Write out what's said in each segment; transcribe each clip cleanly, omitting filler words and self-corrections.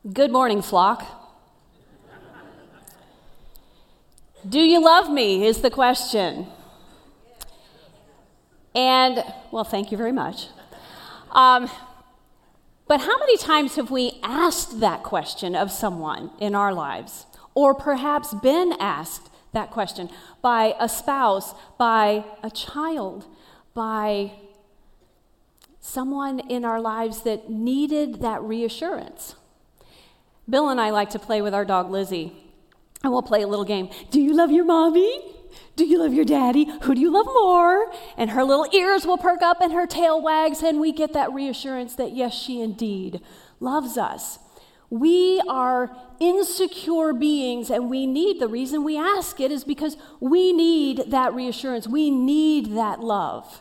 Good morning, flock. Do you love me is the question. And, well, thank you very much. But how many times have we asked that question of someone in our lives? Or perhaps been asked that question by a spouse, by a child, by someone in our lives that needed that reassurance? Bill and I like to play with our dog Lizzie, and we'll play a little game. Do you love your mommy? Do you love your daddy? Who do you love more? And her little ears will perk up and her tail wags, and we get that reassurance that yes, she indeed loves us. We are insecure beings, and the reason we ask it is because we need that reassurance. We need that love.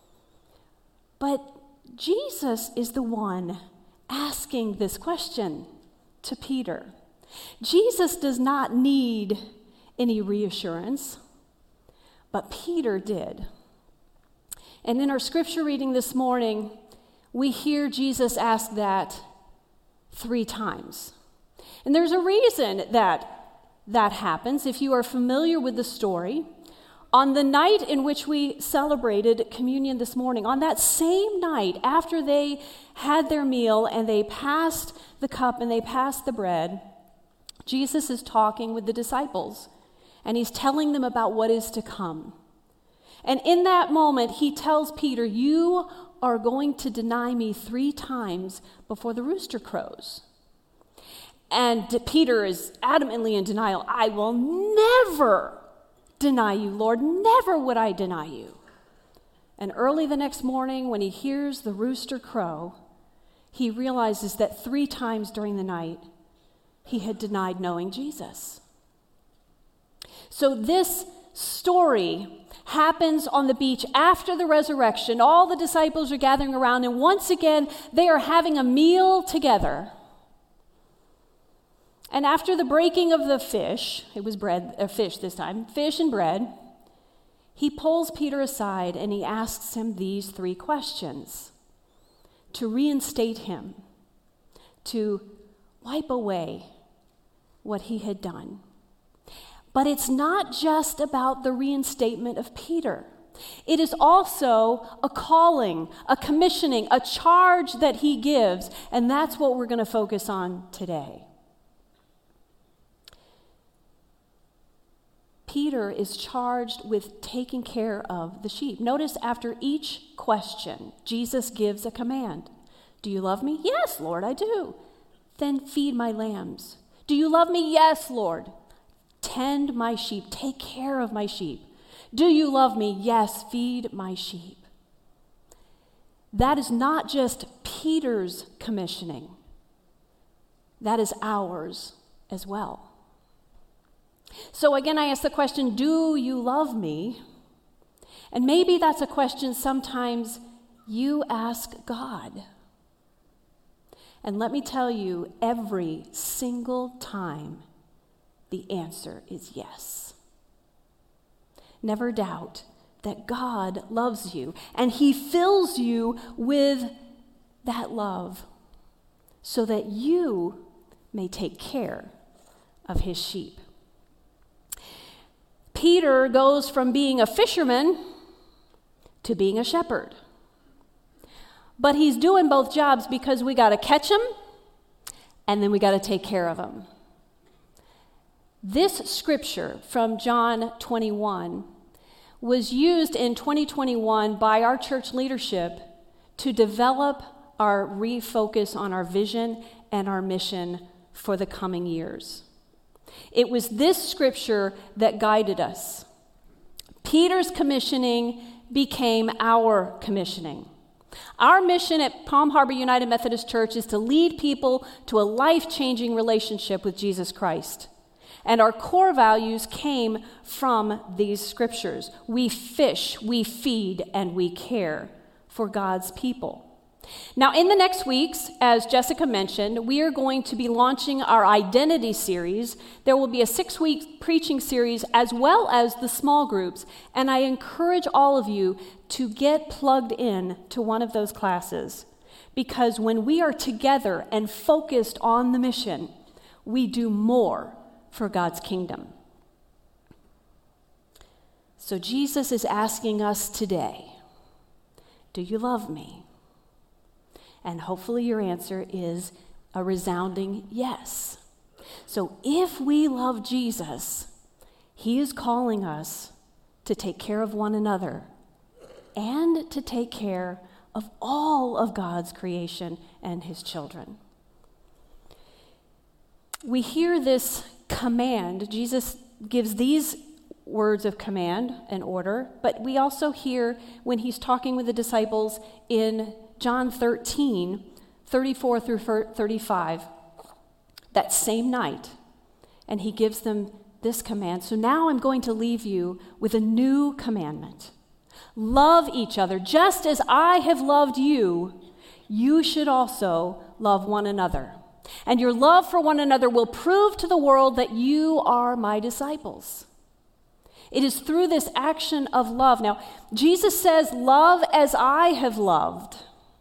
But Jesus is the one asking this question to Peter. Jesus does not need any reassurance, but Peter did. And in our scripture reading this morning, we hear Jesus ask that 3 times. And there's a reason that happens. If you are familiar with the story, on the night in which we celebrated communion this morning, on that same night after they had their meal and they passed the cup and they passed the bread, Jesus is talking with the disciples and he's telling them about what is to come. And in that moment, he tells Peter, you are going to deny me 3 times before the rooster crows. And Peter is adamantly in denial. I will never deny you, Lord. Never would I deny you. And early the next morning, when he hears the rooster crow, he realizes that 3 times during the night, he had denied knowing Jesus. So this story happens on the beach after the resurrection. All the disciples are gathering around, and once again, they are having a meal together. And after the breaking of the fish, it was fish this time, fish and bread, he pulls Peter aside and he asks him these 3 questions to reinstate him, to wipe away what he had done. But it's not just about the reinstatement of Peter. It is also a calling, a commissioning, a charge that he gives, and that's what we're going to focus on today. Peter is charged with taking care of the sheep. Notice after each question, Jesus gives a command. Do you love me? Yes, Lord, I do. Then feed my lambs. Do you love me? Yes, Lord. Tend my sheep. Take care of my sheep. Do you love me? Yes, feed my sheep. That is not just Peter's commissioning. That is ours as well. So again, I ask the question, do you love me? And maybe that's a question sometimes you ask God. And let me tell you, every single time, the answer is yes. Never doubt that God loves you, and he fills you with that love so that you may take care of his sheep. Peter goes from being a fisherman to being a shepherd. But he's doing both jobs because we got to catch him and then we got to take care of him. This scripture from John 21 was used in 2021 by our church leadership to develop our refocus on our vision and our mission for the coming years. It was this scripture that guided us. Peter's commissioning became our commissioning. Our mission at Palm Harbor United Methodist Church is to lead people to a life-changing relationship with Jesus Christ. And our core values came from these scriptures. We fish, we feed, and we care for God's people. Now, in the next weeks, as Jessica mentioned, we are going to be launching our identity series. There will be a 6-week preaching series as well as the small groups. And I encourage all of you to get plugged in to one of those classes because when we are together and focused on the mission, we do more for God's kingdom. So Jesus is asking us today, do you love me? And hopefully your answer is a resounding yes. So if we love Jesus, he is calling us to take care of one another and to take care of all of God's creation and his children. We hear this command. Jesus gives these words of command and order, but we also hear when he's talking with the disciples in John 13, 34 through 35, that same night, and he gives them this command. So now I'm going to leave you with a new commandment. Love each other. Just as I have loved you, you should also love one another. And your love for one another will prove to the world that you are my disciples. It is through this action of love. Now, Jesus says, love as I have loved.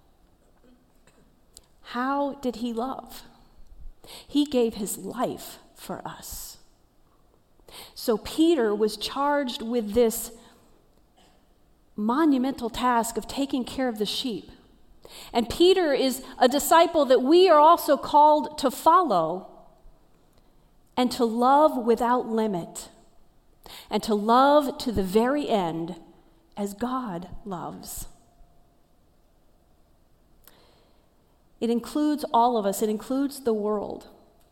How did he love? He gave his life for us. So Peter was charged with this monumental task of taking care of the sheep. And Peter is a disciple that we are also called to follow and to love without limit and to love to the very end as God loves. It includes all of us. It includes the world.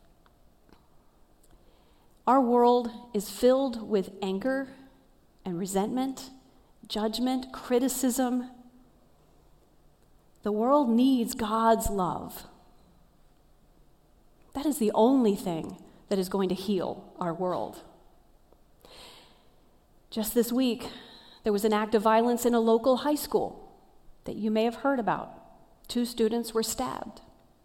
Our world is filled with anger and resentment, judgment, criticism. The world needs God's love. That is the only thing that is going to heal our world. Just this week, there was an act of violence in a local high school that you may have heard about. 2 students were stabbed.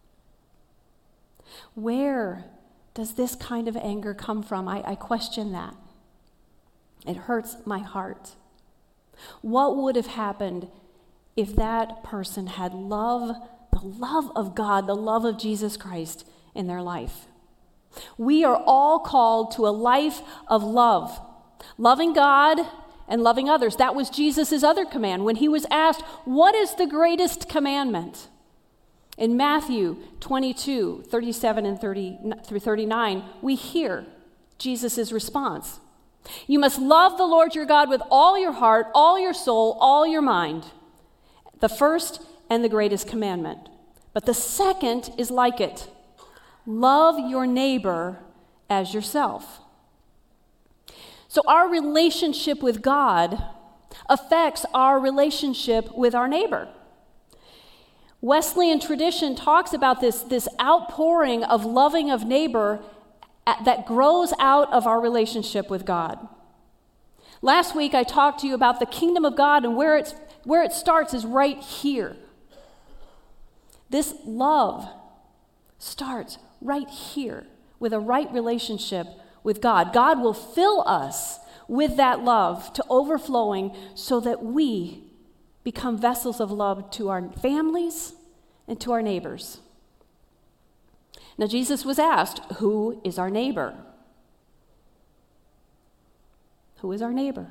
Where does this kind of anger come from? I question that. It hurts my heart. What would have happened if that person had love, the love of God, the love of Jesus Christ in their life? We are all called to a life of love, loving God and loving others. That was Jesus' other command. When he was asked, what is the greatest commandment? In Matthew 22, 37 and 30 through 39, we hear Jesus' response. You must love the Lord your God with all your heart, all your soul, all your mind. The first and the greatest commandment. But the second is like it. Love your neighbor as yourself. So our relationship with God affects our relationship with our neighbor. Wesleyan tradition talks about this outpouring of loving of neighbor that grows out of our relationship with God. Last week I talked to you about the kingdom of God, and where it starts is right here. This love starts right here with a right relationship with God. God will fill us with that love to overflowing so that we become vessels of love to our families and to our neighbors. Now, Jesus was asked, who is our neighbor? Who is our neighbor?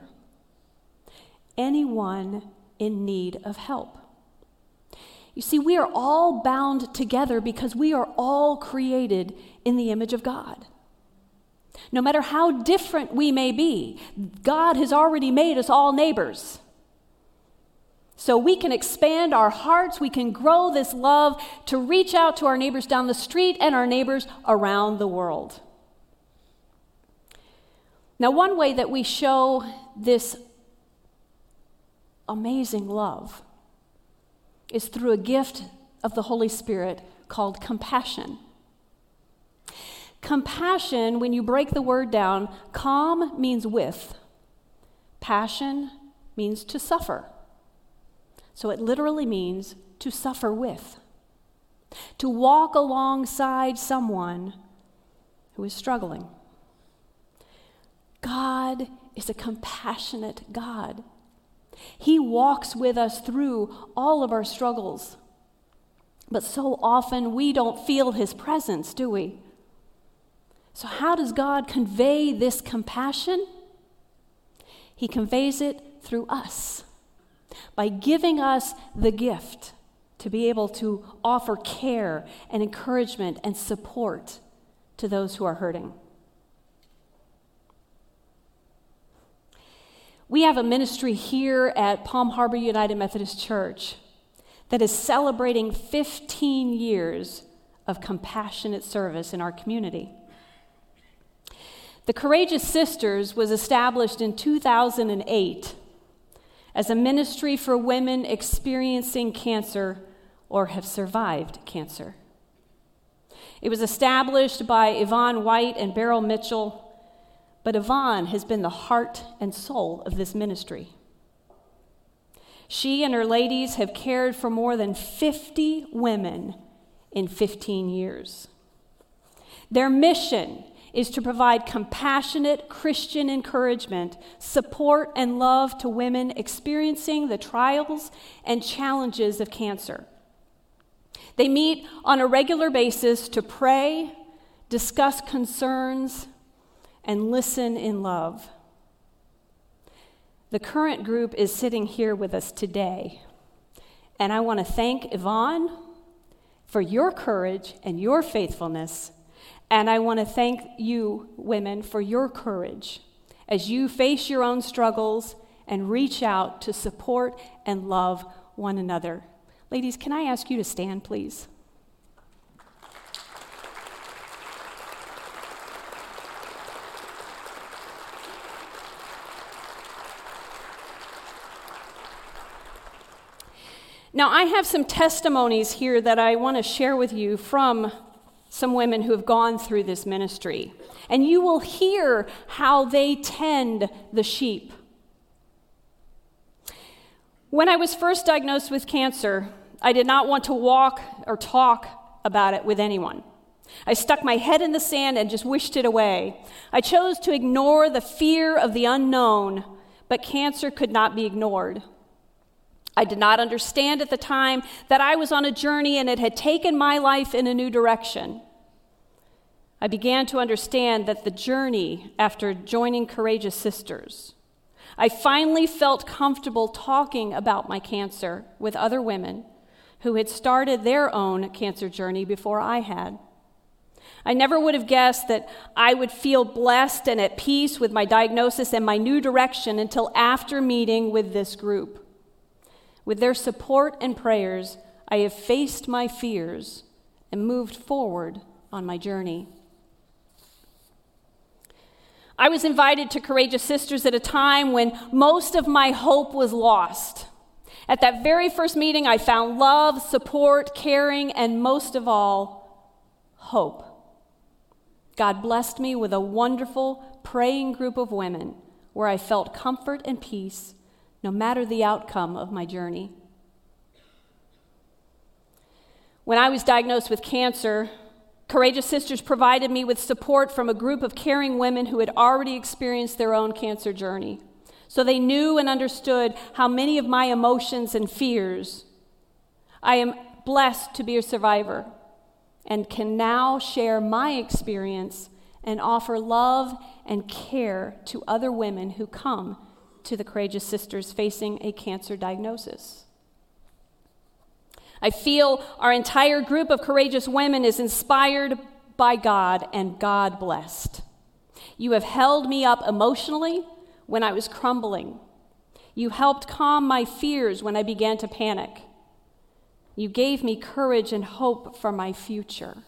Anyone in need of help. You see, we are all bound together because we are all created in the image of God. No matter how different we may be, God has already made us all neighbors. So we can expand our hearts, we can grow this love to reach out to our neighbors down the street and our neighbors around the world. Now, one way that we show this amazing love is through a gift of the Holy Spirit called compassion. Compassion, when you break the word down, calm means with. Passion means to suffer. So it literally means to suffer with. To walk alongside someone who is struggling. God is a compassionate God. He walks with us through all of our struggles. But so often we don't feel his presence, do we? So how does God convey this compassion? He conveys it through us, by giving us the gift to be able to offer care and encouragement and support to those who are hurting. We have a ministry here at Palm Harbor United Methodist Church that is celebrating 15 years of compassionate service in our community. The Courageous Sisters was established in 2008 as a ministry for women experiencing cancer or have survived cancer. It was established by Yvonne White and Beryl Mitchell, but Yvonne has been the heart and soul of this ministry. She and her ladies have cared for more than 50 women in 15 years. Their mission is to provide compassionate Christian encouragement, support, and love to women experiencing the trials and challenges of cancer. They meet on a regular basis to pray, discuss concerns, and listen in love. The current group is sitting here with us today, and I want to thank Yvonne for your courage and your faithfulness, and I want to thank you, women, for your courage as you face your own struggles and reach out to support and love one another. Ladies, can I ask you to stand, please? Now, I have some testimonies here that I want to share with you from some women who have gone through this ministry. And you will hear how they tend the sheep. When I was first diagnosed with cancer, I did not want to walk or talk about it with anyone. I stuck my head in the sand and just wished it away. I chose to ignore the fear of the unknown, but cancer could not be ignored. I did not understand at the time that I was on a journey and it had taken my life in a new direction. I began to understand that the journey after joining Courageous Sisters, I finally felt comfortable talking about my cancer with other women who had started their own cancer journey before I had. I never would have guessed that I would feel blessed and at peace with my diagnosis and my new direction until after meeting with this group. With their support and prayers, I have faced my fears and moved forward on my journey. I was invited to Courageous Sisters at a time when most of my hope was lost. At that very first meeting, I found love, support, caring, and most of all, hope. God blessed me with a wonderful praying group of women where I felt comfort and peace no matter the outcome of my journey. When I was diagnosed with cancer, Courageous Sisters provided me with support from a group of caring women who had already experienced their own cancer journey. So they knew and understood how many of my emotions and fears. I am blessed to be a survivor and can now share my experience and offer love and care to other women who come to the Courageous Sisters facing a cancer diagnosis. I feel our entire group of courageous women is inspired by God and God blessed. You have held me up emotionally when I was crumbling. You helped calm my fears when I began to panic. You gave me courage and hope for my future.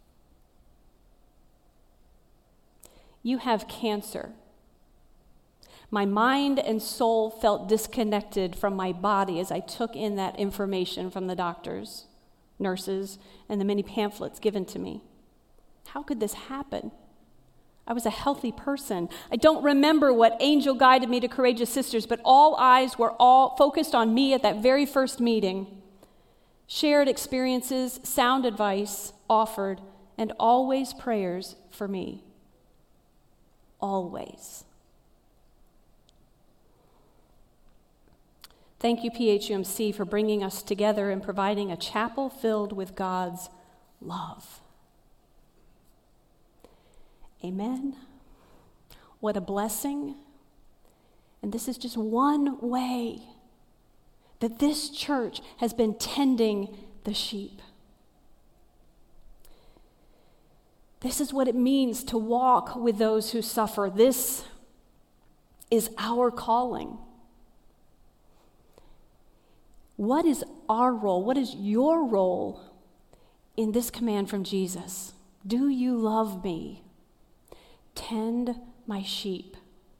You have cancer. My mind and soul felt disconnected from my body as I took in that information from the doctors, nurses, and the many pamphlets given to me. How could this happen? I was a healthy person. I don't remember what angel guided me to Courageous Sisters, but all eyes were all focused on me at that very first meeting. Shared experiences, sound advice offered, and always prayers for me. Always. Thank you, PHUMC, for bringing us together and providing a chapel filled with God's love. Amen. What a blessing. And this is just one way that this church has been tending the sheep. This is what it means to walk with those who suffer. This is our calling. What is our role? What is your role in this command from Jesus? Do you love me? Tend my sheep.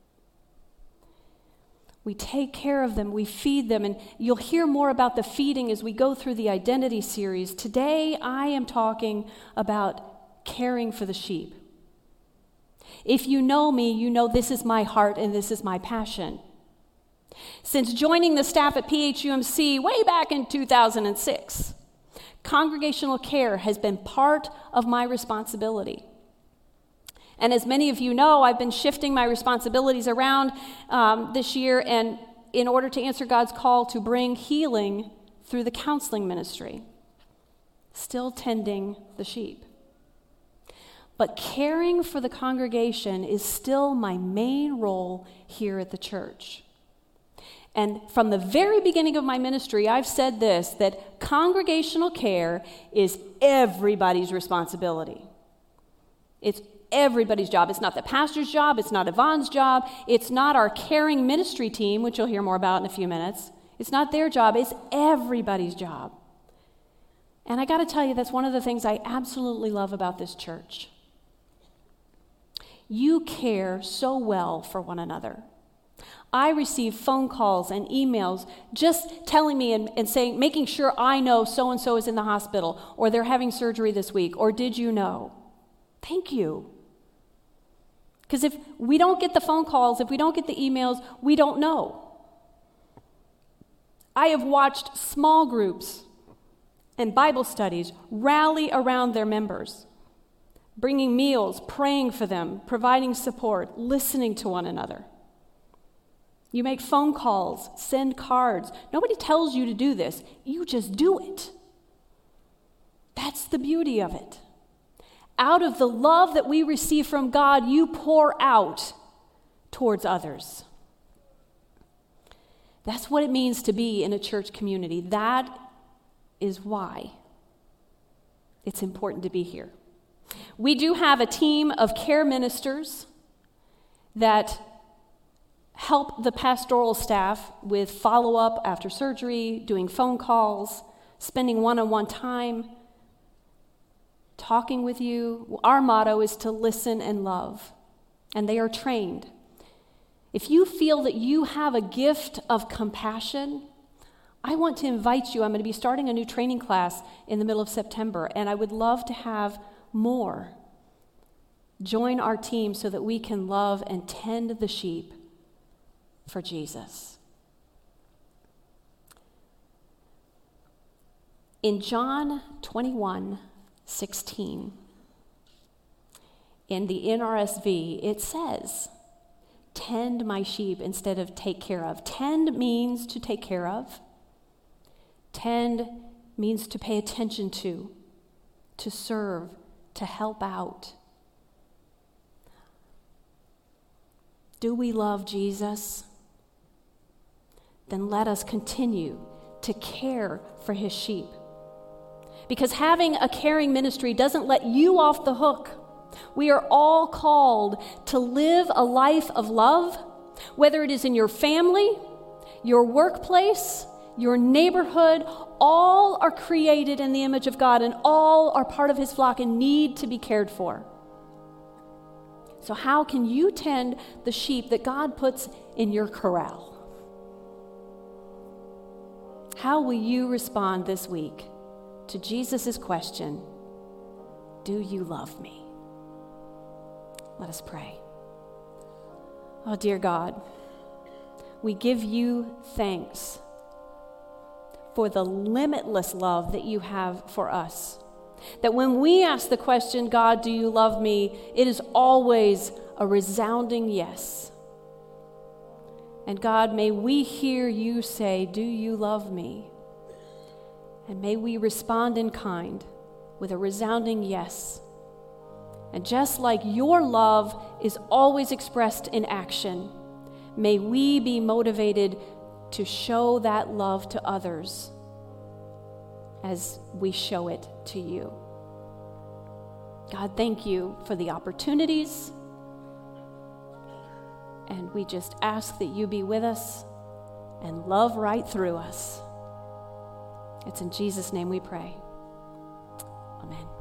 We take care of them, we feed them, and you'll hear more about the feeding as we go through the identity series. Today, I am talking about caring for the sheep. If you know me, you know this is my heart and this is my passion. Since joining the staff at PHUMC way back in 2006, congregational care has been part of my responsibility. And as many of you know, I've been shifting my responsibilities around this year and in order to answer God's call to bring healing through the counseling ministry, still tending the sheep. But caring for the congregation is still my main role here at the church. And from the very beginning of my ministry, I've said this, that congregational care is everybody's responsibility. It's everybody's job. It's not the pastor's job. It's not Yvonne's job. It's not our caring ministry team, which you'll hear more about in a few minutes. It's not their job. It's everybody's job. And I got to tell you, that's one of the things I absolutely love about this church. You care so well for one another. I receive phone calls and emails just telling me and saying, making sure I know so-and-so is in the hospital, or they're having surgery this week, or did you know? Thank you. Because if we don't get the phone calls, if we don't get the emails, we don't know. I have watched small groups and Bible studies rally around their members, bringing meals, praying for them, providing support, listening to one another. You make phone calls, send cards. Nobody tells you to do this. You just do it. That's the beauty of it. Out of the love that we receive from God, you pour out towards others. That's what it means to be in a church community. That is why it's important to be here. We do have a team of care ministers that help the pastoral staff with follow-up after surgery, doing phone calls, spending one-on-one time, talking with you. Our motto is to listen and love, and they are trained. If you feel that you have a gift of compassion, I want to invite you. I'm going to be starting a new training class in the middle of September, and I would love to have more join our team so that we can love and tend the sheep for Jesus. In John 21:16, in the NRSV, it says, tend my sheep instead of take care of. Tend means to take care of. Tend means to pay attention to serve, to help out. Do we love Jesus? Then let us continue to care for his sheep. Because having a caring ministry doesn't let you off the hook. We are all called to live a life of love, whether it is in your family, your workplace, your neighborhood. All are created in the image of God, and all are part of his flock and need to be cared for. So how can you tend the sheep that God puts in your corral? How will you respond this week to Jesus' question, do you love me? Let us pray. Oh, dear God, we give you thanks for the limitless love that you have for us. That when we ask the question, God, do you love me? It is always a resounding yes. And God, may we hear you say, "Do you love me?" And may we respond in kind with a resounding yes. And just like your love is always expressed in action, may we be motivated to show that love to others as we show it to you. God, thank you for the opportunities. And we just ask that you be with us and love right through us. It's in Jesus' name we pray. Amen.